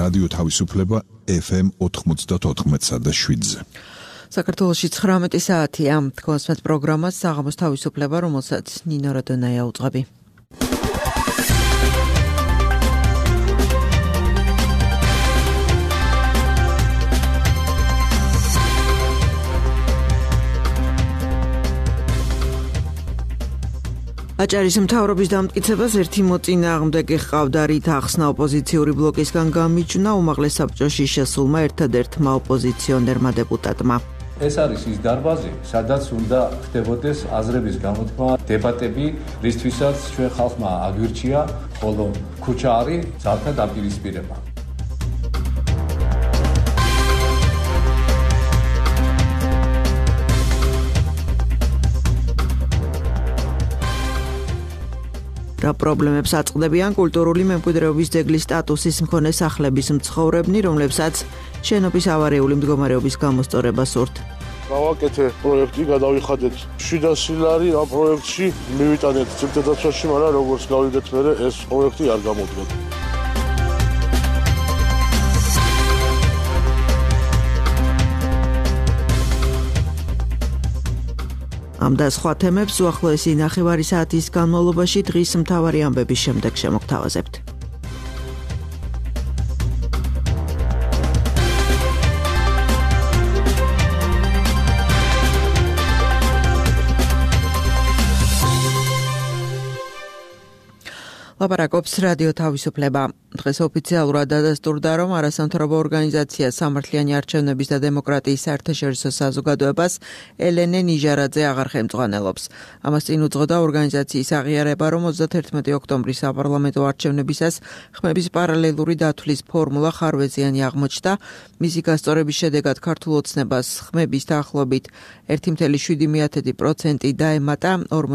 რადიო თავისუფლება FM 94.7-ზე. საქართველოში 19 საათია. თქვენს პროგრამას საღამოს თავისუფლება, რომელსაც ნინო რადონაია უძღვები. აჭარის მთავრობის დამტკიცებას ერთი მოწინააღმდეგე ჰყავდა, რით ახსნა ოპოზიციური ბლოკისგან გამიჯვნა უმაღლეს საბჭოში შესულმა ერთადერთმა ოპოზიციონერმა დეპუტატმა. ეს არის ის დარბაზი, სადაც უნდა ხდებოდეს აზრების გამოთქმა, დებატები, რისთვისაც ჩვენ ხალხმა აგვირჩია, ხოლო ქუჩა არის ძალთა დაპირისპირება. რა პრობლემებს აწყდებიან კულტურული მემკვიდრეობის ძეგლის სტატუსის მქონე სახლების მცხოვრებნი, რომლებსაც შენობის ავარიული მდგომარეობის გამოსწორება სურთ. გავაკეთე პროექტი, გადავიხადეთ 700 ლარი ამ პროექტში, მივიტანეთ ციხე-დაცვაში, მაგრამ როგორც გავიგეთ მერე ეს პროექტი არ გამოდგა. ამ და სხვა თემებს უახლოესი ნახევარი საათის განმავლობაში დღის მთავარი ამბების შემდეგ შემოგთავაზებთ. ლაპარაკობს რადიო თავისუფლება. დღეს ოფიციალურად დადასტურდა, რომ არასამთავრობო ორგანიზაცია სამართლიანი არჩევნების და დემოკრატიის საერთაშორისო საზოგადოებას ელენე ნიჟარაძე აღარ ხელმძღვანელობს. ამას წინ უძღოდა ორგანიზაციის აღიარება, რომ 31 ოქტომბრის საპარლამენტო არჩევნებისას ხმების პარალელური დათვლის ფორმულა ხარვეზიანი აღმოჩნდა. მისი გასწორების შედეგად ქართულ ოცნებას ხმების დაახლოებით 1,7% დაემატა,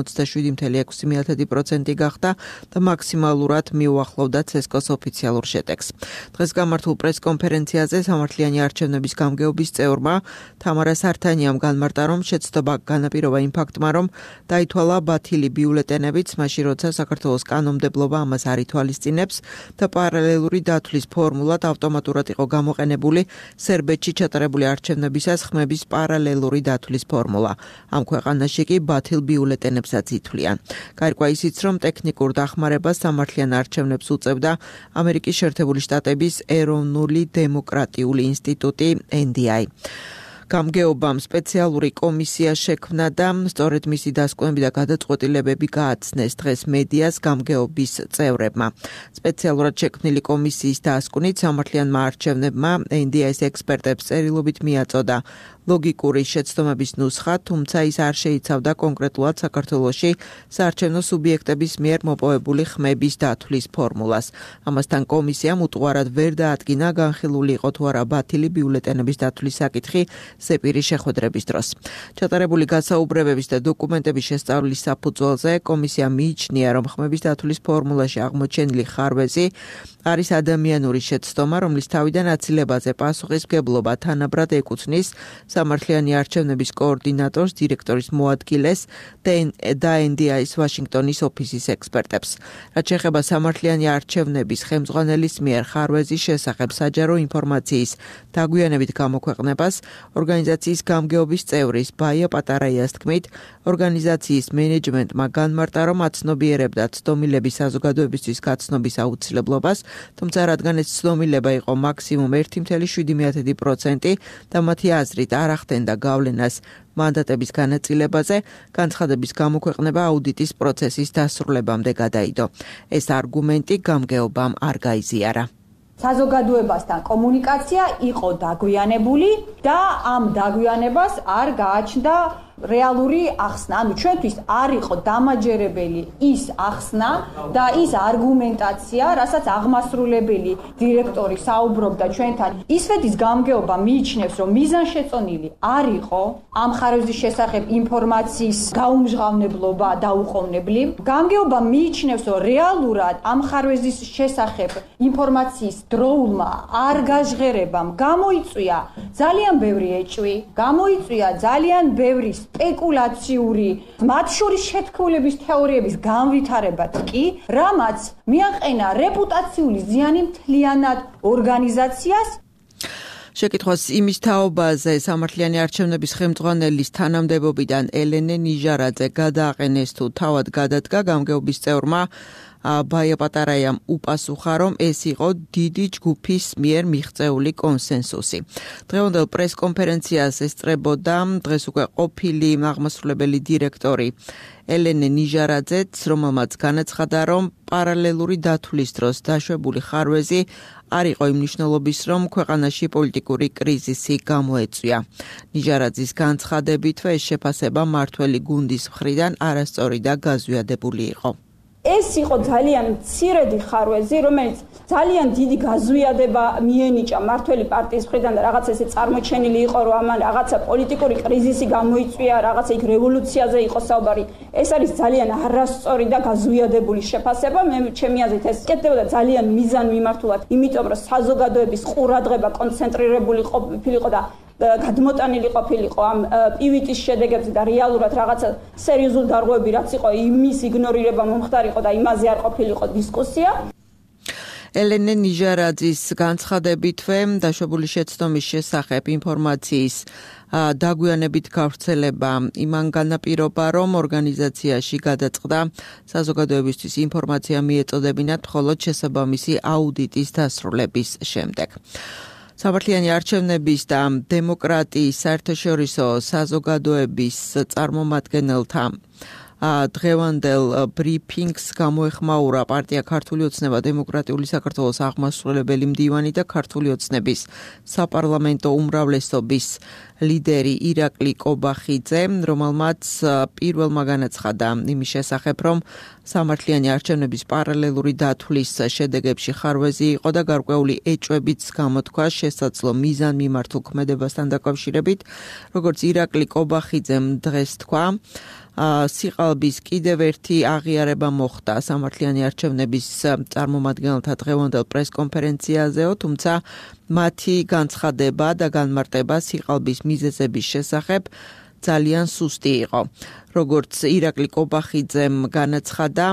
47,6% გახდა და მაქსიმალურად მიუახლოვდა ცესკოს ოფიციალურ შედეგს. დღეს გამართულ პრესკონფერენციაზე სამართლიანი არჩევნების გამგეობის წევრმა თამარა სართანიამ განმარტა, რომ შეცდომა განაპირობა იმ ფაქტმა, რომ დაითვალა ბათილი ბიულეტენებიც, მაშინ როცა საქართველოს კანონმდებლობა ამას არ ითვალისწინებს და პარალელური დათვლის ფორმულად ავტომატურად იყო გამოყენებული სერბეთში ჩატარებული არჩევნებისას ხმების პარალელური დათვლის ფორმულა. ამ ქვეყანაში კი ბათილ ბიულეტენებსაც ითვლიან. გარკვეულ ისიც, რომ ტექნიკურ დახმარებას სამართლიან არჩევნებს უწევდა ამერიკის შეერთებული შტატების ეროვნული დემოკრატიული ინსტიტუტი NDI. გამგეობამ სპეციალური კომისია შექმნა და სწორედ მისი დასკვნები და გადაწყვეტილებები გააცნეს დღეს მედიას გამგეობის წევრებმა. სპეციალურად შექმნილი კომისიის დასკვნით სამართლიანმა არჩევნებმა NDI-ის ექსპერტებს წერილობით მიაწოდა ლოგიკური შეცდომების ნუსხა, თუმცა ის არ შეიცავდა კონკრეტულად საქართველოში საარჩევნო სუბიექტების მიერ მოპოვებული ხმების დათვლის ფორმულას. ამასთან კომისიამ უტყუარად ვერ დაადგინა განხილული იყო თუ არა ბათილი ბიულეტენების დათვლის საკითხი ზეპირის შეხვედრების დროს. ჩატარებული გასაუბრებების და დოკუმენტების შესწავლის საფუძველზე კომისიამ მიიჩნია, რომ ხმების დათვლის ფორმულაში აღმოჩენილი ხარვეზი არის ადამიანური შეცდომა, რომლის თავიდან აცილებაზე პასუხისმგებლობა თანაბრად ეკუთვნის სამართლიანი არჩევნების კოორდინატორს, დირექტორის მოადგილეს და NDI-ის ვაშინგტონის ოფისის ექსპერტებს. რაც შეეხება სამართლიანი არჩევნების ხელმძღვანელის მიერ ხარვეზის შესახებ საჯარო ინფორმაციის დაგვიანებით გამოქვეყნებას, ორგანიზაციის გამგეობის წევრის ბაია პატარაიას თქმით, ორგანიზაციის მენეჯმენტმა განმარტა, რომ აცნობიერებდა ცდომილების საზოგადოებისთვის გაცნობის აუცილებლობას, თუმცა რადგან ეს ცდომილება იყო მაქსიმუმ 1,7% და მათი აზრით არ ახდენდა გავლენას მანდატების განაწილებაზე, განცხადების გამოქვეყნება აუდიტის პროცესის დასრულებამდე გადაიდო. ეს არგუმენტი გამგეობამ არ გაიზიარა. საზოგადოებასთან კომუნიკაცია იყო დაგვიანებული და ამ დაგვიანებას არ გააჩნდა რეალური ახსნა, ანუ ჩვენთვის არ იყო დამაჯერებელი ის ახსნა და ის არგუმენტაცია, რასაც აღმასრულებელი დირექტორი საუბრობდა ჩვენთან. ისვეთის გამგეობა მიიჩნევს, რომ მიზანშეწონილი არ იყო ამ ხარვეზის შესახებ ინფორმაციის გაუმჟღავნებლობა და უყოვნებლი. გამგეობა მიიჩნევს, რომ რეალურად ამ ხარვეზის შესახებ ინფორმაციის დროულმა არ გაჟღერებამ გამოიწვია ძალიან ბევრი ეჭვი, გამოიწვია ძალიან ბევრი სპეკულაციური, მათ შორის შეთქმულების თეორიების განვითარებაც კი, რამაც მიაყენა რეპუტაციული ზიანი მთლიანად ორგანიზაციას. შეკითხვას იმის თაობაზე სამართლიანი არჩევნების ხელმძღვანელის თანამდებობიდან ელენე ნიჟარაძე გადააყენეს თუ თავად გადადგა, გამგეობის წევრმა ბაია პატარაიამ უპასუხა, რომ ეს იყო დიდი ჯგუფის მიერ მიღწეული კონსენსუსი. დღევანდელ პრესკონფერენციას ესწრებოდა დღეს უკვე ყოფილი აღმასრულებელი დირექტორი ელენე ნიჟარაძეც, რომელმაც განაცხადა, რომ პარალელური დათვლის დროს დაშვებული ხარვეზი არ იყო იმ მნიშვნელობის, რომ ქვეყანაში პოლიტიკური კრიზისი გამოეწვია. ნიჟარაძის განცხადებითვე ეს შეფასება მმართველი გუნდის მხრიდან არასწორი და გაზვიადებული იყო. ეს იყო ძალიან მცირედი ხარვეზი, რომელიც ძალიან დიდი გაზვიადება მიენიჭა მმართველი პარტიის მხრიდან და რაღაც ესე წარმოჩენილი იყო, რომ ამან რაღაცა პოლიტიკური კრიზისი გამოიწვია, რაღაცა იქ რევოლუციაზე იყო საუბარი. ეს არის ძალიან არასწორი და გაზვიადებული შეფასება. მე ჩემი აზრით ეს კეთდებოდა ძალიან მიზანმიმართულად, იმიტომ რომ საზოგადოების ყურადღება კონცენტრირებული ყოფილიყო და გადმოტანილი ყოფილიყო ამ პივიტის შედეგებზე და რეალურად რაღაცა სერიოზული დარღვევები რაც იყო იმის იგნორირება მომხდარიყო და იმაზე არ ყოფილიყო დისკუსია. ელენე ნიჟარაძის განცხადებითვე დაშვებული შეცდომის შესახებ ინფორმაციის დაგვიანებით გავრცელება იმან განაპირობა, რომ ორგანიზაციაში გადაწყდა საზოგადოებისთვის ინფორმაცია მიეწოდებინათ მხოლოდ შესაბამისი აუდიტის დასრულების შემდეგ. სამართლიანი არჩევნების და დემოკრატიის საერთაშორისო საზოგადოების წარმომადგენელთა დღევანდელ ბრიფინგს გამოეხმაურა პარტია ქართული ოცნება, დემოკრატიული საქართველოს აღმასრულებელი მდივანი და ქართული ოცნების საპარლამენტო უმრავლესობის ლიდერი ირაკლი კობახიძე, რომელმაც პირველმა განაცხადა იმის შესახებ, რომ სამართლიანი არჩევნების პარალელური დათვლის შედეგებში ხარვეზი იყო და გარკვეული ეჭვებიც გამოთქვა შესაძლო მიზანმიმართულ ქმედებასთან დაკავშირებით, როგორც ირაკლი კობახიძემ დღეს თქვა. სიყალბის კიდევ ერთი აღიარება მოხდა სამართლიანი არჩევნების წარმომადგენელთა დღევანდელ პრესკონფერენციაზეო, თუმცა მათი განცხადება და განმარტება სიყალბის მიზეზების შესახებ ძალიან სუსტი იყო. როგორც ირაკლი კობახიძემ განაცხადა,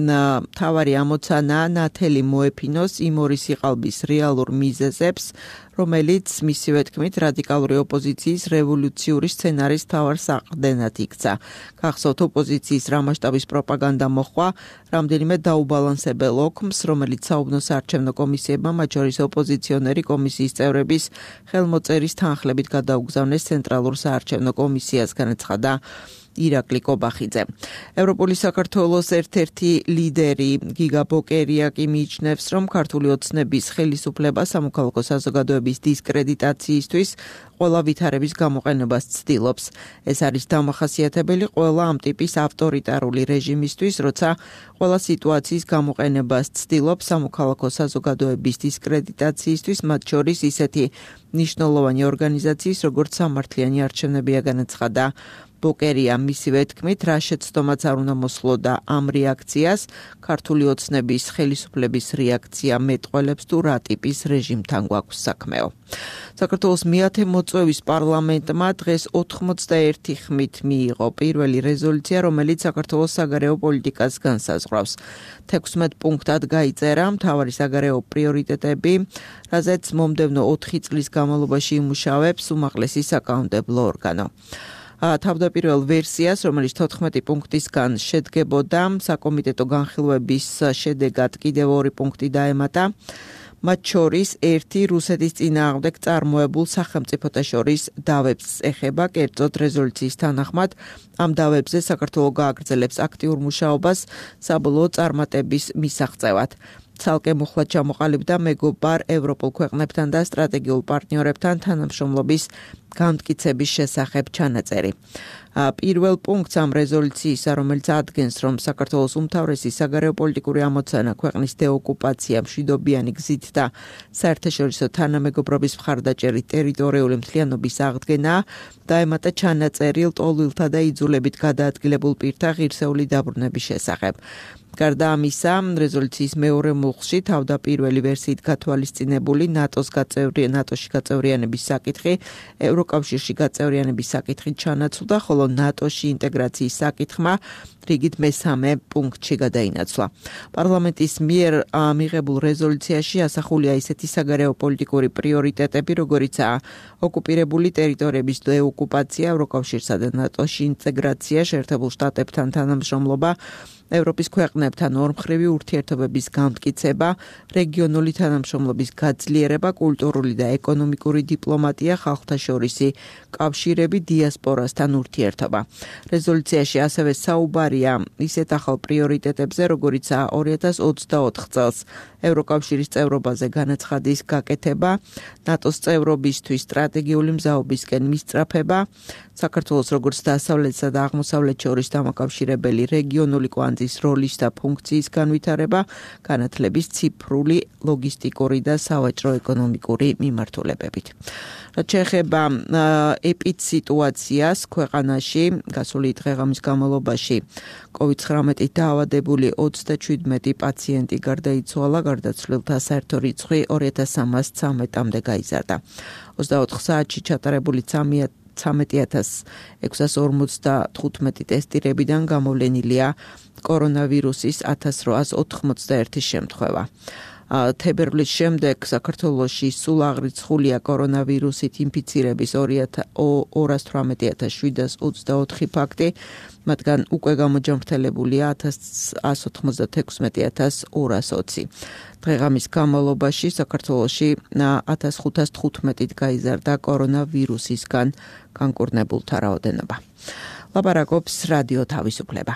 მთავარი ამოცანა ნათელი მოეფინოს იმ ორი სიყალბის რეალურ მიზეზებს, რომელიც მისივე თქმით რადიკალური ოპოზიციის რევოლუციური სცენარის მთავარ საყრდენად იქცა. გახსოვთ, ოპოზიციის რა მასშტაბის პროპაგანდა მოხდა რამდენიმე დაუბალანსებელ ოქმს, რომელიც საუბნო საარჩევნო კომისიებმა, მათ შორის ოპოზიციონერი კომისიის წევრების ხელმოწერის თანხლებით გადაუგზავნეს ცენტრალურ საარჩევნო კომისიას, განაცხადა ირაკლი კობახიძე. ევროპული საქართველოს ერთ-ერთი ლიდერი გიგა ბოკერია კი მიიჩნევს, რომ ქართული ოცნების ხელისუფლება სამოქალაქო საზოგადოების დისკრედიტაციისთვის ყველა ვითარების გამოყენებას ცდილობს. ეს არის დამახასიათებელი ყველა ამ ტიპის ავტორიტარული რეჟიმისთვის, როცა ყველა სიტუაციის გამოყენებას ცდილობს სამოქალაქო საზოგადოების დისკრედიტაციისთვის, მათ შორის ისეთი მნიშვნელოვანი ორგანიზაციის, როგორც სამართლიანი არჩევნებია, განაცხადა ბოკერია. მისივე თქმით, რა შეცდომაც არ უნდა მოსვლოდა ამ რეაქციას, ქართული ოცნების ხელისუფლების რეაქცია მეტყველებს თუ რა ტიპის რეჟიმთან გვაქვს საქმეო. საქართველოს მეათე მოწვევის პარლამენტმა დღეს 81 ხმით მიიღო პირველი რეზოლუცია, რომელიც საქართველოს საგარეო პოლიტიკას განსაზღვრავს. 16 პუნქტად გაიწერა მთავარი საგარეო პრიორიტეტები, რაზეც მომდევნო 4 წლის განმავლობაში იმუშავებს უმაღლესი საკანონმდებლო ორგანო. თავდაპირველ ვერსიას, რომელიც 14 პუნქტისგან შედგებოდა, საკომიტეტო განხილვების შედეგად კიდევ 2 პუნქტი დაემატა. მათ შორის ერთი რუსეთის წინააღმდეგ წარმოებულ სახელმწიფოთა შორის დავებს ეხება, კერძოდ რეზოლუციის თანახმად ამ დავებზე საქართველოს გააგრძელებს აქტიურ მუშაობას საბოლოო წარმატების მისაღწევად. ცალკე მუხლად ჩამოყალიბდა მეგობარ ევროპულ ქვეყნებთან და სტრატეგიულ პარტნიორებთან თანამშრომლობის განმტკიცების შესახებ ჩანაწერი. პირველ პუნქტს ამ რეზოლუციისა, რომელიც ადგენს, რომ საქართველოს უმთავრესი საგარეო პოლიტიკური ამოცანა ქვეყნის დეოკუპაცია მშვიდობიანი გზით და საერთაშორისო თანამეგობრობის მხარდაჭერით ტერიტორიული მთლიანობის აღდგენა, დაემატა ჩანაწერი ლტოლვილთა და იძულებით გადაადგილებულ პირთა ღირსეული დაბრუნების შესახებ. გარდა ამისა, რეზოლუციის მეორე მუხლში თავდაპირველი ვერსიით გათვალისწინებული ნატოში გაწევრიანების საკითხი, ევროკავშირში გაწევრიანების საკითხი ჩანაცვლდა, ხოლო ხოლო ნატოში ინტეგრაციის საკითხმა რიგით მესამე პუნქტში გადაინაცვლა. პარლამენტის მიერ მიღებულ რეზოლუციაში ასახულია ისეთი საგარეო პოლიტიკური პრიორიტეტები, როგორიცაა ოკუპირებული ტერიტორიების დეოკუპაცია, ევროკავშირსა და ნატოში ინტეგრაცია, შეერთებულ შტატებთან თანამშრომლობა, ევროპის ქვეყნებთან ორმხრივი ურთიერთობების გამტკიცება, რეგიონული თანამშრომლობის გაძლიერება, კულტურული და ეკონომიკური დიპლომატია, ხალხთა შორისი კავშირები, დიასპორასთან ურთიერთობა. რეზოლუციაში ასევე საუბარია ისეთ ახალ პრიორიტეტებზე, როგორიცაა 2024 წელს ევროკავშირის წევრობაზე განაცხადის გაკეთება, ნატოს წევრობისთვის სტრატეგიული მზაობისკენ მისწრაფება, საქართველოს როგორც დასავლეთსა და აღმოსავლეთ შორის დამაკავშირებელი რეგიონული კვანძის როლის და ფუნქციის განვითარება, განათლების ციფრული, ლოგისტიკური და სავაჭრო-ეკონომიკური მიმართულებებით. რაც შეეხება ეპიდსიტუაციას ქვეყანაში, გასული დღე-ღამის განმავლობაში COVID-19 დაავადებული 37 პაციენტი გარდაიცვალა, გარდაცვლილთა საერთო რიცხვი 2313-მდე გაიზარდა. 24 საათში ჩატარებული 13,645 ტესტირებიდან გამოვლენილია კორონავირუსის 1891 შემთხვევა. თებერვლის შემდეგ საქართველოში სულ აღრიცხულია კორონავირუსით ინფიცირების 218,724 ფაქტი, მათგან უკვე გამოჯანმრთელებულია 196,220. დღე-ღამის განმავლობაში საქართველოში 1515 გაიზარდა კორონავირუსისგან განკურნებულთა რაოდენობა. ლაპარაკობს რადიო თავისუფლება.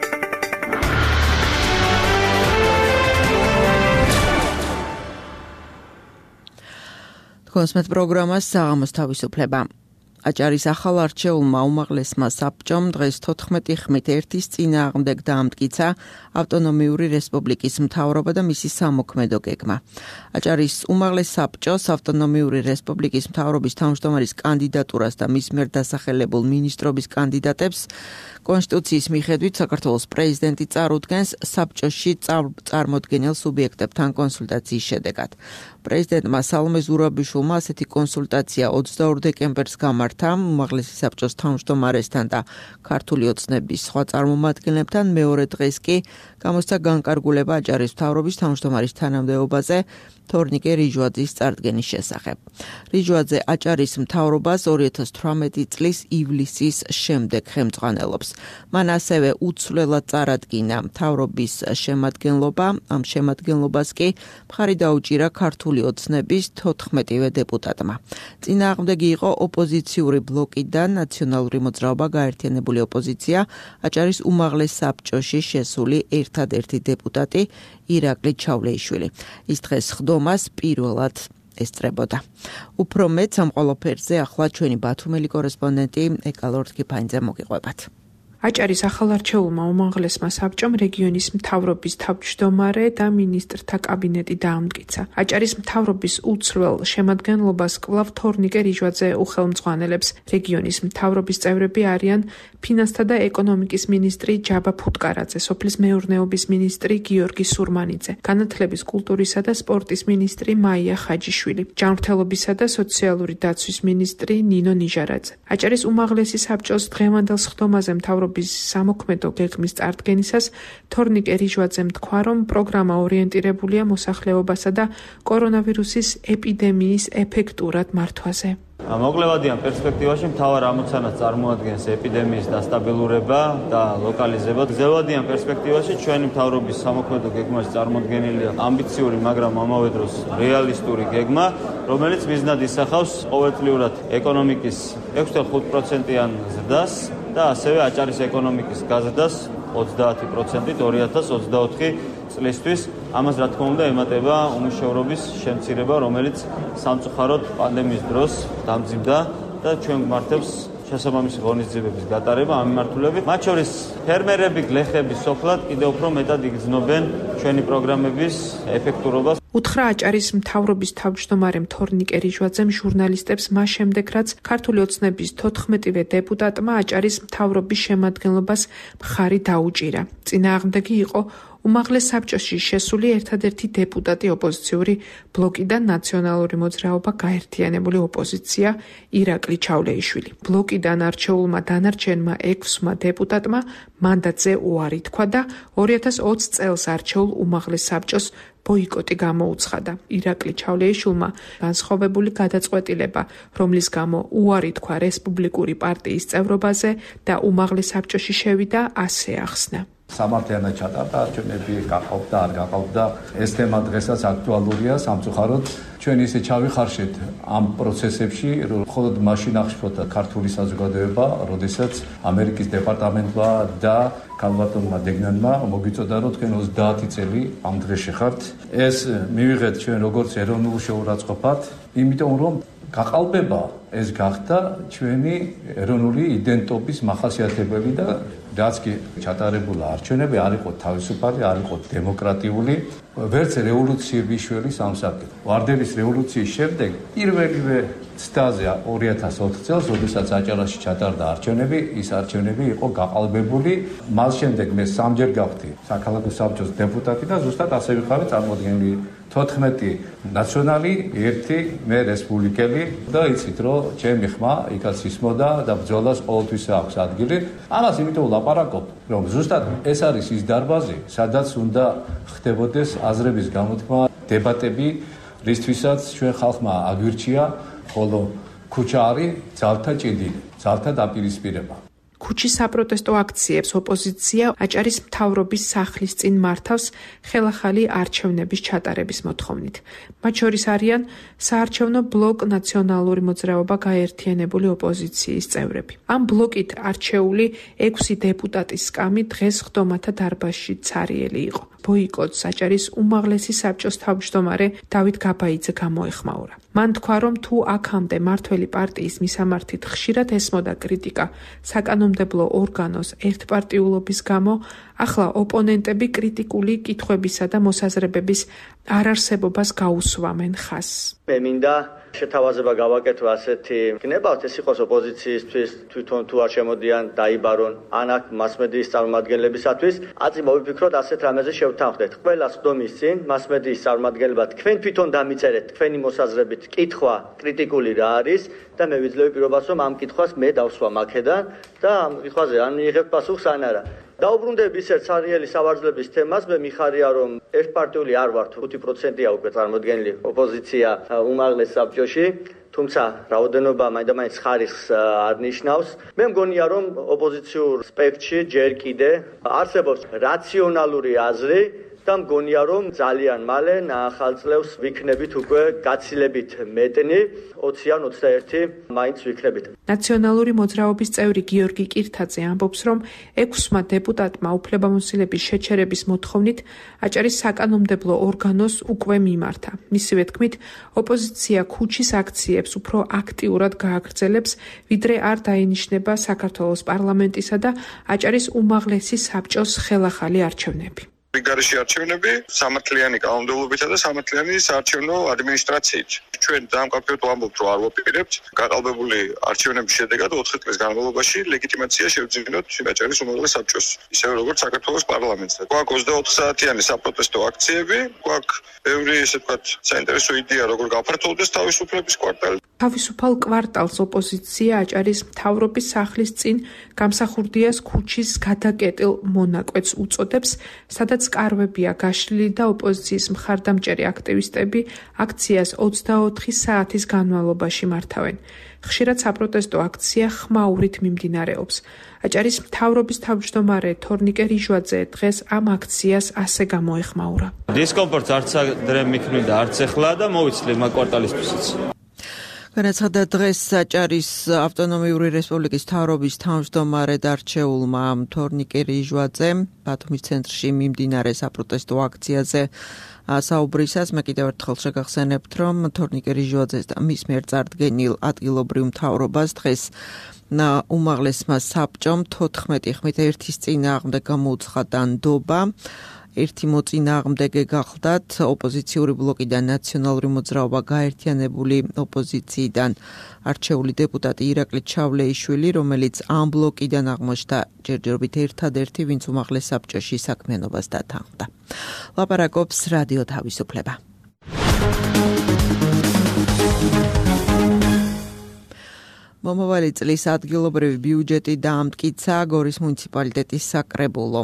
კონსმეთ პროგრამას საღამოს თავისუფლება. აჭარის ახალ არჩეულმა უმაღლესმა საბჭომ დღეს 14 ხმით ერთის წინააღმდეგ დაამტკიცა ავტონომიური რესპუბლიკის მთავრობა და მისი სამოქმედო გეგმა. აჭარის უმაღლეს საბჭოს ავტონომიური რესპუბლიკის მთავრობის თავმჯდომარის კანდიდატურას და მის მიერ დასახელებულ მინისტრობის კანდიდატებს კონსტიტუციის მიხედვით საქართველოს პრეზიდენტი წარუდგენს საბჭოში წარმოდგენილ სუბიექტებთან კონსულტაციის შედეგად. პრეზიდენტმა სალომე ზურაბიშვილმა ასეთი კონსულტაცია 22 დეკემბერს გამართა უმაღლესი საბჭოს თავმჯდომარესთან და ქართული ოცნების სხვა წარმომადგენლებთან. მეორე დღეს კი გამოსცა განკარგულება აჭარის მთავრობის თავმჯდომარის თანამდებობაზე თორნიკე რიჟვაძის წარდგენის შესახებ. რიჟვაძე აჭარის მთავრობას 2018 წლის ივლისის შემდეგ ხელმძღვანელობს. მან ასევე უცვლელად წარადგინა მთავრობის შემადგენლობა, ამ შემადგენლობას კი მხარი დაუჭირა ქართული ოცნების 14-ვე დეპუტატმა. წინააღმდეგი იყო ოპოზიციური ბლოკი და ნაციონალური მოძრაობა გაერთიანებული ოპოზიცია, აჭარის უმაღლეს საბჭოში შესული ერთადერთი დეპუტატი ირაკლი ჩავლეიშვილი. ის დღეს ხდომას პირველად ესწრებოდა. უფრო მეც ამ ყველაფერზე ახლა ჩვენი ბათუმელი კორესპონდენტი ეკალორდ კიფაინძე მოგიყვებათ. აჭარის ახალარჩეულმა უმაღლესმა საბჭომ რეგიონის მთავრობის თავმჯდომარე და მინისტრთა კაბინეტი დაამტკიცა. აჭარის მთავრობის უცვლელ შემადგენლობას კვლავ თორნიკე რიჟვაძე უხელმძღვანელებს. რეგიონის მთავრობის წევრები არიან ფინანსთა და ეკონომიკის მინისტრი ჯაბა ფუტკარაძე, სოფლის მეურნეობის მინისტრი გიორგი სურმანიძე, განათლების, კულტურისა და სპორტის მინისტრი მაია ხაჯიშვილი, ჯანმრთელობისა და სოციალური დაცვის მინისტრი ნინო ნიჟარაძე. აჭარის უმაღლესი საბჭოს დღევანდელ სხდომაზე მთავრობის სამოქმედო გეგმის წარდგენისას თორნიკე რიჟვაძემ თქვა, რომ პროგრამა ორიენტირებულია მოსახლეობასა და კორონავირუსის ეპიდემიის ეფექტურად მართვაზე. მოკლევადიან პერსპექტივაში მთავარ ამოცანას წარმოადგენს ეპიდემიის დასტაბილურება და ლოკალიზება. გრძელვადიან პერსპექტივაში ჩვენი მთავრობის სამოქმედო გეგმაში წარმოდგენილია ამბიციური, მაგრამ ამავე დროს რეალისტური გეგმა, რომელიც მიზნად ისახავს ყოველწლიურად ეკონომიკის 6.5%-იან ზრდას და ასევე აჭარის ეკონომიკის გაზრდას 30%-ით 2024 წლისთვის. ამას რა თქმა უნდა ემატება უმუშევრობის შემცირება, რომელიც სამწუხაროდ პანდემიის დროს დამძიმდა და ჩვენ გვმართებს შესაბამისი ღონისძიებების გატარება ამ მიმართულებით. მათ შორის ფერმერები, გლეხები სოფლად კიდევ უფრო მეტად იგრძნობენ ჩვენი პროგრამების ეფექტურობას. უთხრა აჭარის მთავრობის თავმჯდომარემ თორნიკე რიჟვაძემ ჟურნალისტებს მას შემდეგ, რაც ქართული ოცნების 14-ვე დეპუტატმა აჭარის მთავრობის შემადგენლობას მხარი დაუჭირა. წინააღმდეგი იყო უმაღლეს საბჭოში შესული ერთადერთი დეპუტატი ოპოზიციური ბლოკიდან ნაციონალური მოძრაობა გაერთიანებული ოპოზიცია ირაკლი ჩავლეიშვილი. ბლოკიდან არჩეულმა დანარჩენმა 6-მა დეპუტატმა მანდატზე უარი თქვა და 2020 წელს არჩეულ უმაღლეს საბჭოს ბოიკოტი გამოუცხადა. ირაკლი ჩავლეიშვილმა განსხვავებული გადაწყვეტილება, რომლის გამო უარი თქვა რესპუბლიკური პარტიის წევრობაზე და უმაღლეს საბჭოში შევიდა, ასე ახსნა. სამართლიანად ჩატარდა არჩევნები, გაყავდა, არ გაყავდა. ეს თემა დღესაც აქტუალურია, სამწუხაროდ ჩვენ ისე ჩავიხარშეთ ამ პროცესებში, რომ მხოლოდ მაშინ აღშფოთა ქართული საზოგადოება, როდესაც ამერიკის დეპარტამენტმა და ქალბატონმა დეგნანმა მოგიწოდა, რომ თქვენ 30 წელი ამ დღეში ხართ. ეს მივიღეთ ჩვენ როგორც ეროვნულ შეურაცხყოფად, იმიტომ რომ გაყალბება ეს გახდა ჩვენი ეროვნული იდენტობის მახასიათებელი და რაც კი ჩატარებულა არჩევნები არ იყო თავისუფალი, არ იყო დემოკრატიული, ვერც რევოლუციების შველი სამსახური. ვარდების რევოლუციის შემდეგ პირველივე ცდაზე 2004 წელს, როდესაც აჭარაში ჩატარდა არჩევნები, ის არჩევნები იყო გაყალბებული. მას შემდეგ მე სამჯერ გავხდი საქალაქო საბჭოს დეპუტატი და ზუსტად ასე ვიყავი წარმოადგენელი 14 ნაციონალი, 1 მე რესპუბლიკელი და იცით რომ ჩემი ხმა იქაც ისმოდა და ბრძოლას ყოველთვის აქვს ადგილი. ამას იმიტომ ვლაპარაკობ, რომ ზუსტად ეს არის ის დარბაზი, სადაც უნდა ხდებოდეს აზრების გამოთქმა, დებატები, რისთვისაც ჩვენ ხალხმა აგვირჩია, ხოლო ქუჩა არის ძალთა ჭიდილი, ძალთა დაპირისპირება. ქუჩის საპროტესტო აქციებს ოპოზიცია აჭარის მთავრობის სახლის წინ მართავს ხელახალი არჩევნების ჩატარების მოთხოვნით. მათ შორის არიან საარჩევნო ბლოკ ნაციონალური მოძრაობა გაერთიანებული ოპოზიციის წევრები. ამ ბლოკით არჩეული 6 დეპუტატის სკამი დღეს ხდომათა დარბაზში ცარიელი იყო. ბოიკოტს აჭარის უმაღლესი საბჭოს თავმჯდომარე დავით გაბაიძე გამოეხმაურა. მან თქვა, რომ თუ აქამდე მართველი პარტიის მისამართით ხშირად ესმოდა კრიტიკა საკანონმდებლო ორგანოს ერთპარტიულობის გამო, ახლა ოპონენტები კრიტიკული კითხვებისა და მოსაზრებების არარსებობას გაუსვამენ ხაზს. მე მინდა შეთავაზება გავაკეთო ასეთი გნებავთ, ეს იყოს ოპოზიციისთვის, თვითონ თუ არ შემოდიან დაიბარონ, ან აქ მასმედიის წარმომადგენლებისათვის, აწი მოვიფიქროთ ასეთ რამეზე შევთანხმდეთ. ყველა სხდომის წინ მასმედიის წარმომადგენლებმა თქვენ თვითონ დამიწერეთ თქვენი მოსაზრებით კითხვა კრიტიკული რა არის და მე ვიძლევი პირობას, რომ ამ კითხვას მე დავსვამ აქედან და ამ კითხვაზე ან მიიღებთ პასუხს ან არა. დაუბრუნდები ისეთ ცარიელი სავარძლების თემას, მე მიხარია რომ ერთპარტიული არ ვართ, 5%-ია უკვე წარმოდგენილი ოპოზიცია უმაღლეს საბჭოში, თუმცა რაოდენობა მაინდა-მაინც ხარისხს არ ნიშნავს. მე მგონია რომ ოპოზიციურ სპექტრში ჯერ კიდე არსებობს რაციონალური აზრი და მგონია რომ ძალიან მალე ნახალ წლებს ვიქნებით უკვე გაცილებით მეტნი 20 ან 21 მაინც ვიქნებით. ნაციონალური მოძრაობის წევრი გიორგი კირთაძე ამბობს, რომ 6-მა დეპუტატმა უფლებამოსილების შეჩერების მოთხოვნით აჭარის საკანონმდებლო ორგანოს უკვე მიმართა. მისივე თქმით, ოპოზიცია ქუჩის აქციებს უფრო აქტიურად გააგრძელებს, ვიდრე არ დაინიშნება საქართველოს პარლამენტისა და აჭარის უმაღლესი საბჭოს ხელახალი არჩევნები. გარეშე არჩევნები სამართლიანი კანონმდებლობითა და სამართლიანი საარჩევნო ადმინისტრაციით. ჩვენ დამკარგებთ ვამბობთ, რომ არ ვაპირებთ გაყალბებული არჩევნების შედეგად 4 წლის განმავლობაში ლეგიტიმაცია შევძინოთ აჭარის უმაღლეს საბჭოს, ისევე როგორც საქართველოს პარლამენტს. გვაქვს 24 საათიანი საპროტესტო აქციები, გვაქვს ბევრი ესე ვთქვათ საინტერესო იდეა, როგორ გაფართოვდეს თავისუფლების კვარტალი. თავისუფალ კვარტალს ოპოზიცია აჭარის მთავრობის სახლის წინ გამსახურდიას ქუჩის გადაკეტილ მონაკვეთს უწოდებს, სადაც კარვებია გაშლილი და ოპოზიციის მხარდამჭერი აქტივისტები აქციას 24 საათის განმავლობაში მართავენ. ხშირად საპროტესტო აქცია ხმაურით მიმდინარეობს. აჭარის მთავრობის თავმჯდომარე თორნიკე რიჟვაძე დღეს ამ აქციას ასე გამოეხმაურა. დისკომფორტს არც ადრე მიქმნიდა, არც ეხლა და მოვიცლი მაგ კვარტალისთვისაც. განაცხადა დღეს აჭარის ავტონომიური რესპუბლიკის მთავრობის თავმჯდომარედ არჩეულმა თორნიკე რიჟვაძემ ბათუმის ცენტრში მიმდინარე საპროტესტო აქციაზე საუბრისას მე კიდევ ერთხელ შეგახსენებთ, რომ თორნიკე რიჟვაძეს და მის მიერ წარდგენილ ადგილობრივ მთავრობას დღეს უმაღლესმა საბჭომ 14 ხმით ერთის წინააღმდეგ გამოუცხადა ნდობა. ერთი მოწინააღმდეგე გახლდათ ოპოზიციური ბლოკი და ნაციონალური მოძრაობა გაერთიანებული ოპოზიციიდან არჩეული დეპუტატი ირაკლი ჩავლეიშვილი, რომელიც ამ ბლოკიდან აღმოჩნდა ჯერჯერობით ერთადერთი, ვინც უმაღლეს საბჭოში საქმიანობას დათანხმდა. ლაპარაკობს რადიო თავისუფლება. მომავალი წლის ადგილობრივი ბიუჯეტი დაამტკიცა გორის მუნიციპალიტეტის საკრებულო.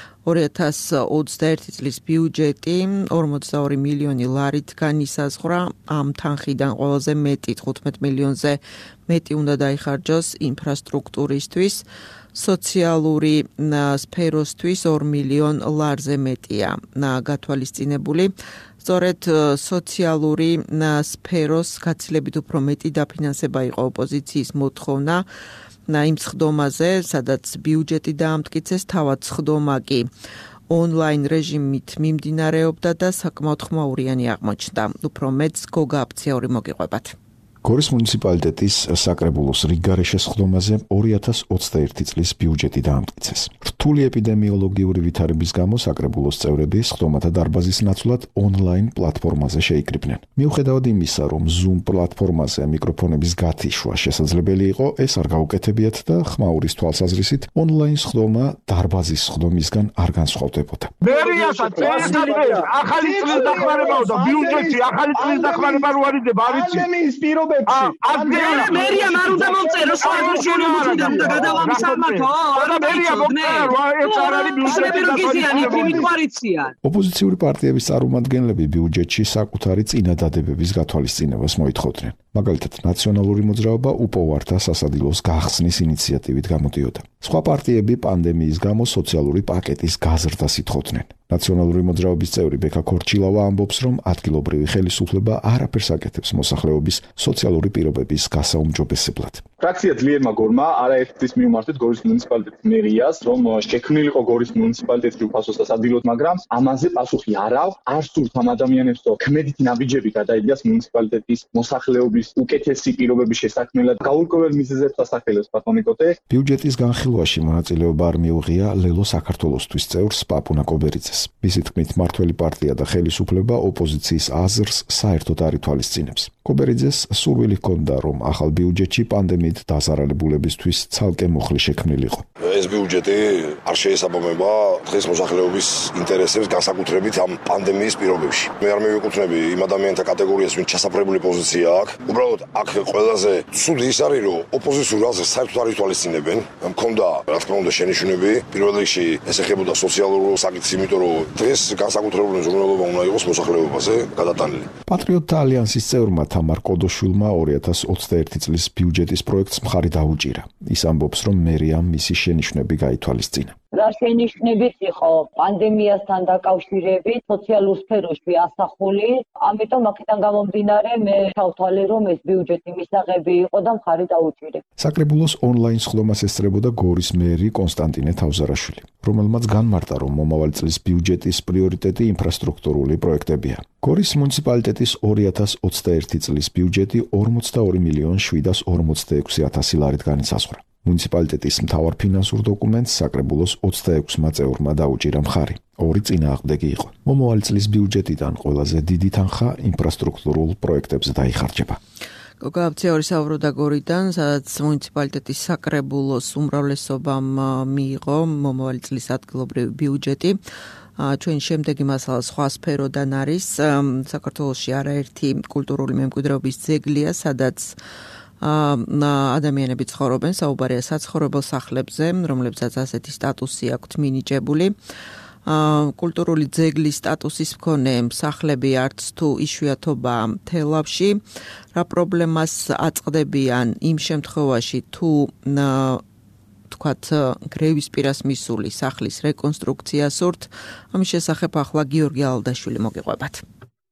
2021 წლის ბიუჯეტი 42 მილიონი ლარით განისაზღვრა. ამ თანხიდან ყველაზე მეტი 15 მილიონზე მეტი უნდა დაიხარჯოს ინფრასტრუქტურისთვის, სოციალური სფეროსთვის 2 მილიონ ლარზე მეტია გათვალისწინებული. სწორედ სოციალური სფეროს გაცილებით უფრო მეტი დაფინანსება იყო ოპოზიციის მოთხოვნა. იმ სხდომაზე, სადაც ბიუჯეტი დაამტკიცეს, თავად სხდომა კი ონლაინ რეჟიმით მიმდინარეობდა და საკმაოდ ხმაურიანი აღმოჩნდა. უფრო მეც გოგა აფციაური მოგიყვებათ. გორის მუნიციპალიტეტის საკრებულოს რიგგარეშე სხდომაზე 2021 წლის ბიუჯეტი დაამტკიცეს. რთული ეპიდემიოლოგიური ვითარების გამო საკრებულოს წევრები სხდომათა დარბაზის ნაცვლად ონლაინ პლატფორმაზე შეიკრიბნენ. მიუხედავად იმისა, რომ Zoom პლატფორმაზე მიკროფონების გათიშვა შესაძლებელი იყო, ეს არ გაუკეთებიათ და ხმაურის თვალსაზრისით ონლაინ სხდომა დარბაზის სხდომისგან არ განსხვავდებოდა. მერიასაც ახალი წლის დახმარებაა და ბიუჯეტი ახალი წლის დახმარება რო არიდება, არიცი? მერია არ უნდა მომწეროს საერთაშორისო უნდა გადავამის სამართო ოპოზიციური პარტიების წარმომადგენლები ბიუჯეტში საკუთარი წინადადებების გათვალისწინებას მოითხოვდნენ. მაგალითად, ნაციონალური მოძრაობა უპოვართა სასადილოს გახსნის ინიციატივით გამოდიოდა. სხვა პარტიები პანდემიის გამო სოციალური პაკეტის გაზრდას ითხოვდნენ. ნაციონალური მოძრაობის წევრი ბექა ქორჩილავა ამბობს, რომ ადგილობრივი ხელისუფლება არაფერს აკეთებს მოსახლეობის სოციალური პირობების გასაუმჯობესებლად. ფრაქცია ძლიერ მაგორმა არაერთის მიმართეთ გორის მუნიციპალიტეტის მერიას, რომ შექმნილიყო გორის მუნიციპალიტეტში უფასო სასადილოდ, მაგრამ ამაზე პასუხი არ აქვს. არ სურთ ამ ადამიანებს, რომ ქმედითი ნაბიჯები გადაიდიას მუნიციპალიტეტის მოსახლეობის უკეთესი პირობების შესაქმნელად. გაურკვეველ მიზეზებს ასახელებს პატონიკოტე. ბიუჯეტის განხილვაში მონაწილეობა არ მიუღია ლელო საქართველოსთვის წევრს პაპუნა კობერიძეს. მისი თქმით, მართველი პარტია და ხელისუფლება ოპოზიციის აზრს საერთოდ არ ითვალისწინებს. კობერიძეს სურვილი ჰქონდა, რომ ახალ ბიუჯეტში პანდემიით დაზარალებულებისთვის ცალკე მოხლი შექმნილიყო. ეს ბიუჯეტი არ შეესაბამება დღეს მოსახლეობის ინტერესებს განსაკუთრებით ამ პანდემიის პირობებში. მე არ მივეკუთვნები იმ ადამიანთა კატეგორიას, ვინც ჩასაფრებული პოზიცია აქვს. უბრალოდ აქ ყველაზე ცუდი ის არის, რომ ოპოზიციურ აზრს საერთოდ არ ითვალისწინებენ. მქონდა, რა თქმა უნდა, შენიშვნები. პირველ რიგში ეს ეხებოდა სოციალურ საკითხს, იმიტომ რომ დღეს განსაკუთრებული ზრუნველობა უნდა იყოს მოსახლეობაზე გადატანილი. პატრიოტთა ალიანსის წევრმა თამარ კოდოშვილმა 2021 წლის ბიუჯეტის პროექტს მხარი დაუჭირა. ის ამბობს, რომ მერიამ მისი შენიშვნები გაითვალისწინა. რა შენიშვნებიც იყო პანდემიასთან დაკავშირებით სოციალურ სფეროში ასახული, ამიტომ აქედან გამომდინარე მე ჩავთვალე, რომ ეს ბიუჯეტი მისაღები იყო და მხარი დაუჭირე. საკრებულოს ონლაინ სხდომას ესწრებოდა გორის მერი კონსტანტინე თავზარაშვილი, რომელმაც განმარტა, რომ მომავალი წლის ბიუჯეტის პრიორიტეტი ინფრასტრუქტურული პროექტებია. გორის მუნიციპალიტეტის 2021 წლის ბიუჯეტი 42 მილიონ 746,000 ლარით განისაზღვრა. მუნიციპალიტეტის მთავარ ფინანსურ დოკუმენტს საკრებულოს 26-მა წევრმა დაუჭირა მხარი. 2 წინააღმდეგი იყო. მომავალი წლის ბიუჯეტიდან ყველაზე დიდი თანხა ინფრასტრუქტურულ პროექტებზე დაიხარჯება. გოგა აფციაური საუბრობდა გორიდან, სადაც მუნიციპალიტეტის საკრებულოს უმრავლესობამ მიიღო მომავალი წლის ადგილობრივი ბიუჯეტი. ჩვენ შემდეგი მასალა სხვა სფეროდან არის. საქართველოში არაერთი კულტურული მემკვიდრეობის ძეგლია, სადაც ადამიანები ცხოვრობენ, საუბარია საცხოვრებელ სახლებზე, რომლებსაც ასეთი სტატუსი აქვთ მინიჭებული. კულტურული ძეგლის სტატუსის მქონე სახლები არც თუ იშვიათობაა თელავში. რა პრობლემას აწყდებიან იმ შემთხვევაში, თუ თქვათ გრევის პირას მისული სახლის რეკონსტრუქცია სურთ. ამის შესახებ ახლა გიორგი ალდაშვილი მოგიყვებათ.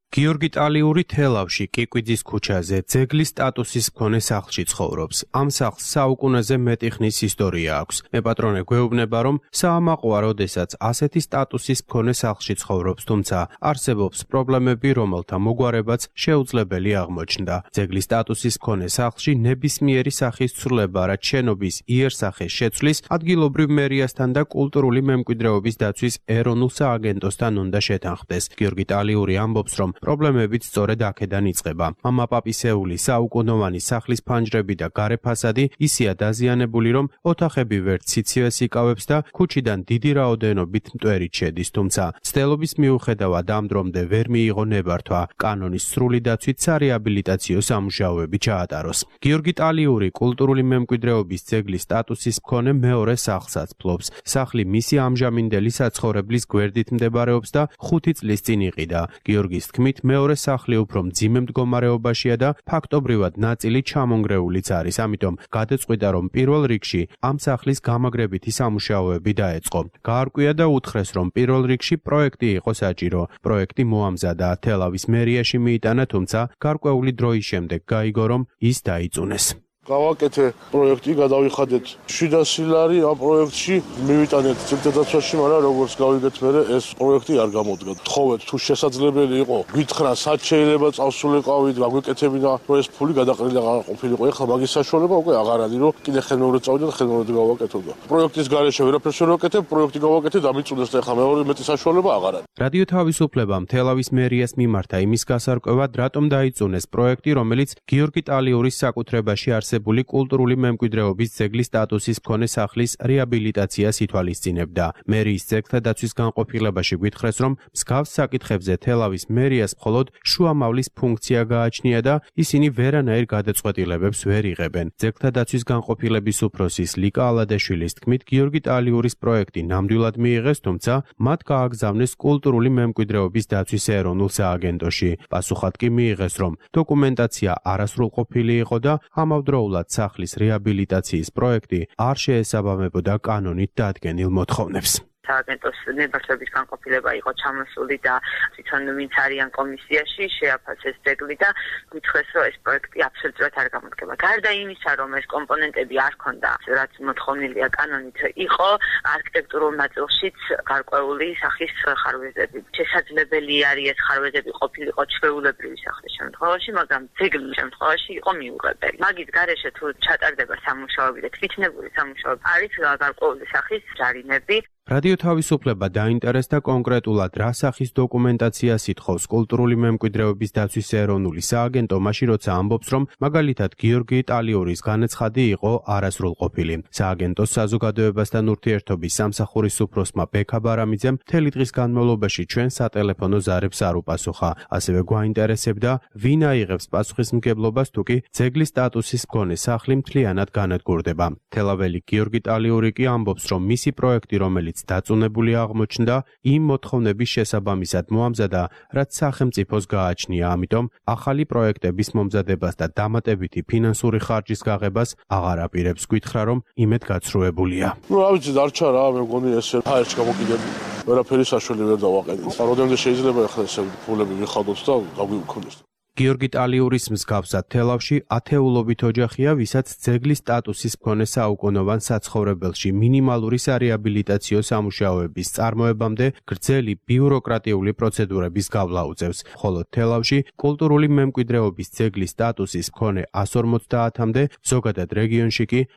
გიორგი ტალიური თელავში კიკვიძის ქუჩაზე ძეგლის სტატუსის მქონე სახლში ცხოვრობს. ამ სახლს საუკუნეზე მეტი ხნის ისტორია აქვს. მეპატრონე გვეუბნება, რომ საამაყოა, როდესაც ასეთი სტატუსის მქონე სახლში ცხოვრობს, თუმცა არსებობს პრობლემები, რომელთა მოგვარებაც შეუძლებელი აღმოჩნდა. ძეგლის სტატუსის მქონე სახლში ნებისმიერი სახის ცვლილება, რაც შენობის იერსახეს შეცვლის, ადგილობრივ მერიასთან და კულტურული მემკვიდრეობის დაცვის ეროვნულ სააგენტოსთან უნდა შეთანხმდეს. გიორგი ტალიური ამბობს, რომ პრობლემებიც სწორედ აქედან იწყება. მამაპაპისეული საუკუნოვანი სახლის ფანჯრები და გარე ფასადი ისეა დაზიანებული, რომ ოთახები ვერც სიცივეს იკავებს და ქუჩიდან დიდი რაოდენობით მტვერით შედის, თუმცა ცდელობის მიუხედავად ამ დრომდე ვერ მიიღო ნებართვა კანონის სრული დაცვით სარეაბილიტაციო სამუშაოები ჩაატაროს. გიორგი ტალიური კულტურული მემკვიდრეობის ძეგლის სტატუსის მქონე მეორე სახლსაც ფლობს. სახლი მისი ამჟამინდელი საცხოვრებლის გვერდით მდებარეობს და 5 წლის წინ იყიდა. გიორგის თქმით, მეორე სახლი უფრო მძიმე მდგომარეობაშია და ფაქტობრივად ნაწილი ჩამონგრეულიც არის. ამიტომ გადაწყვიტა, რომ პირველ რიგში ამ სახლის გამაგრებითი სამუშაოები დაეწყო. გაარკვია და უთხრეს, რომ პირველ რიგში პროექტი იყო საჭირო. პროექტი მოამზადა, თელავის მერიაში მიიტანა, თუმცა გარკვეული დროის შემდეგ გაიგო, რომ ის დაიწუნეს. გავაკეთე პროექტი, გადავიხადეთ შიდა სილარი ამ პროექტში, მივიტანეთ ძეგლდაცვაში, მაგრამ როგორც გავიგეთ მე, ეს პროექტი არ გამოდგა. თხოვეთ, თუ შესაძლებელი იყო, გითხრა, სად შეიძლება წავსულიყავით, გაგვეკეთებინა, რომ ეს ფული გადაყრილი აღარ ყოფილიყო. ეხლა მაგის საშუალება უკვე აღარ არის, რომ კიდე ხელმეორედ წავიდე და ხელმეორედ გავაკეთებდა. პროექტის გარეშე ვერაფერს ვერ ვაკეთებ, პროექტი გავაკეთე და მიწუნეს და ეხლა მეორე მეტი საშუალება აღარ არის. რადიო თავისუფლებამ თელავის მერიას მიმართა იმის გასარკვევად, რატომ დაიწუნეს პროექტი, რომელიც გიორგი ტალიურის საკუთრებაში არსებული კულტურული მემკვიდრეობის ძეგლის სტატუსის მქონე სახლის რეაბილიტაციას ითვალისწინებდა. მერიის ძეგლთა დაცვის განყოფილებაში გვითხრეს, რომ მსგავს საკითხებზე თელავის მერიას მხოლოდ შუამავლის ფუნქცია გააჩნია და ისინი ვერანაირ გადაწყვეტილებებს ვერ იღებენ. ძეგლთა დაცვის განყოფილების უფროსის ლიკა ალადაშვილის თქმით, გიორგი ტალიურის პროექტი ნამდვილად მიიღეს, თუმცა მათ გააგზავნეს კულტურული მემკვიდრეობის დაცვის ეროვნულ სააგენტოში. პასუხად კი მიიღეს, რომ დოკუმენტაცია არასრულყოფილი იყო და ამავდროულად სახლის რეაბილიტაციის პროექტი არ შეესაბამებოდა კანონით დადგენილ მოთხოვნებს. სააგენტოს ნებართვების განყოფილება იყო ჩამოსული და თვითონ ვინც არიან კომისიაში შეაფასეს ძეგლი და გითხრეს, რომ ეს პროექტი აბსოლუტურად არ გამოდგება. გარდა იმისა, რომ ეს კომპონენტები არ ქონდა, რაც მოთხოვნილია კანონით, იყო არქიტექტურულ ნაწილშიც გარკვეული სახის ხარვეზები. შესაძლებელი არის ეს ხარვეზები ყოფილიყო ჩვეულებრივი სახლის შემთხვევაში, მაგრამ ძეგლის შემთხვევაში იყო მიუღებელი. მაგის გარეშე თუ ჩატარდება სამუშაოები და თვითნებური სამუშაოები, არის გარკვეული სახის ჯარიმები. რადიო თავისუფლება დაინტერესდა კონკრეტულად რა სახის დოკუმენტაციას ითხოვს კულტურული მემკვიდრეობის დაცვის ეროვნული სააგენტო, მაშინ როცა ამბობს, რომ მაგალითად გიორგი ტალიურის განაცხადი იყო არასრულყოფილი. სააგენტოს საზოგადოებასთან ურთიერთობის სამსახურის უფროსმა ბექა ბარამიძემ მთელი დღის განმავლობაში ჩვენ სატელეფონო ზარებს არ უპასუხა. ასევე გვაინტერესებდა, ვინ აიღებს პასუხისმგებლობას, თუ კი ძეგლის სტატუსის მქონე სახლი მთლიანად განადგურდება. თელაველი გიორგი ტალიური კი ამბობს, რომ მისი პროექტი, რომელიც დაწუნებული აღმოჩნდა, იმ მოთხოვნების შესაბამისად მოამზადა, რაც სახელმწიფოს გააჩნია, ამიტომ ახალი პროექტების მომზადებას და დამატებითი ფინანსური ხარჯის გაღებას აღარ აპირებს. გითხრა, რომ იმედ გაცრუებულია. რა ვიცი, დარჩა რა, მე მგონი ესე ჰაერში გამოკიდებული. ვერაფერი საშუალება ვერ დავაყენე. როდემდე შეიძლება ახლა ესე ფულები ვიხადოთ და გაგვიქონდეს. გიორგი ტალიურის მსგავსად თელავში ათეულობით ოჯახია, ვისაც ძეგლის სტატუსის მქონე საუკუნოვან საცხოვრებელში მინიმალური სარეაბილიტაციო სამუშაოების წარმოებამდე გრძელი ბიუროკრატიული პროცედურების გავლა უწევს, ხოლო თელავში კულტურული მემკვიდრეობის ძეგლის სტატუსის მქონე 150-მდე, ზოგადად რეგიონში კი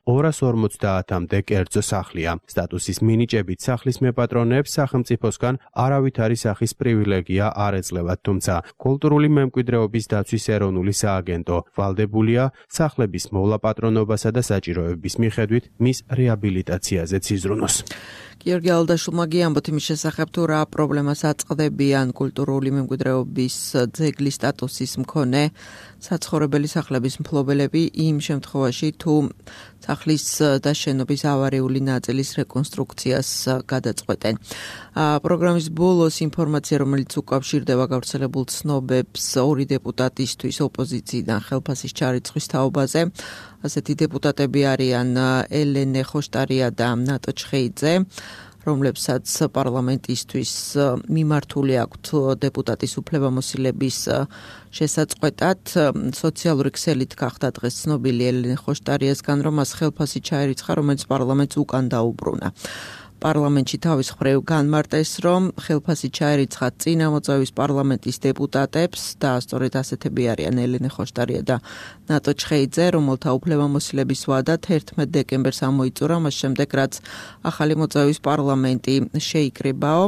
250-მდე კერძო სახლია. სტატუსის მინიჭებით სახლის მეპატრონეებს სახელმწიფოსგან არავითარი სახის პრივილეგია არ ეძლევათ, თუმცა კულტურული მემკვიდრეობის დაცვის ეროვნული სააგენტო ვალდებულია სახლების მოვლა-პატრონობასა და საჭიროების მიხედვით მის რეაბილიტაციაზეც იზრუნოს. გიორგი ალდაშვილმა გიამბოთ იმის შესახებ, თუ რა პრობლემას აწყდებიან კულტურული მემკვიდრეობის ძეგლის სტატუსის მქონე საცხოვრებელი სახლების მფლობელები იმ შემთხვევაში, თუ სახლის და შენობის ავარიული ნაწილის რეკონსტრუქციას გადაწყვეტენ. პროგრამის ბოლოს ინფორმაცია, რომელიც უკავშირდება გავრცელებულ ცნობებს ორი დეპუტატისთვის ოპოზიციიდან ხელფასის ჩარიცხვის თაობაზე. ასეთი დეპუტატები არიან ელენე ხოშტარია და ნატო ჩხეიძე. რომლებსაც პარლამენტისთვის მიმართული აქვთ დეპუტატის უფლებამოსილების შესაწყვეტად. სოციალური ქსელით გახდა დღეს ცნობილი ელენე ხოშტარიასგან, რომ მას ხელფასი ჩაერიცხა, რომელიც პარლამენტს უკან დაუბრუნა. პარლამენტში თავის მხრივ განმარტეს, რომ ხელფასი ჩაერიცხა წინამოწევის პარლამენტის დეპუტატებს და სწორედ ასეთები არიან ელენე ხოშტარია და ნატო ჩხეიძე, რომელთა უფლებამოსილების ვადა 11 დეკემბერს ამოიწურა, მას შემდეგ რაც ახალი მოწევის პარლამენტი შეიკრიბაო.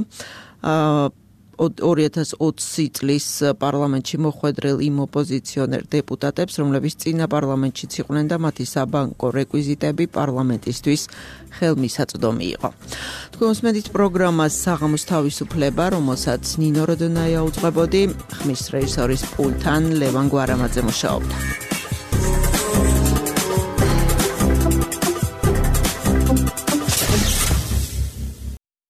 2020 წლის პარლამენტში მოხვედრილ იმ ოპოზიციონერ დეპუტატებს, რომლებიც წინა პარლამენტშიც იყვნენ და მათი საბანკო რეკვიზიტები პარლამენტისთვის ხელმისაწვდომი იყო. თქვენ უსმენთ პროგრამას საღამოს თავისუფლება, რომელსაც ნინო როდონაია უძღვებოდი, ხმის რეჟისორის პულტთან ლევან გვარამაძე მუშაობდა.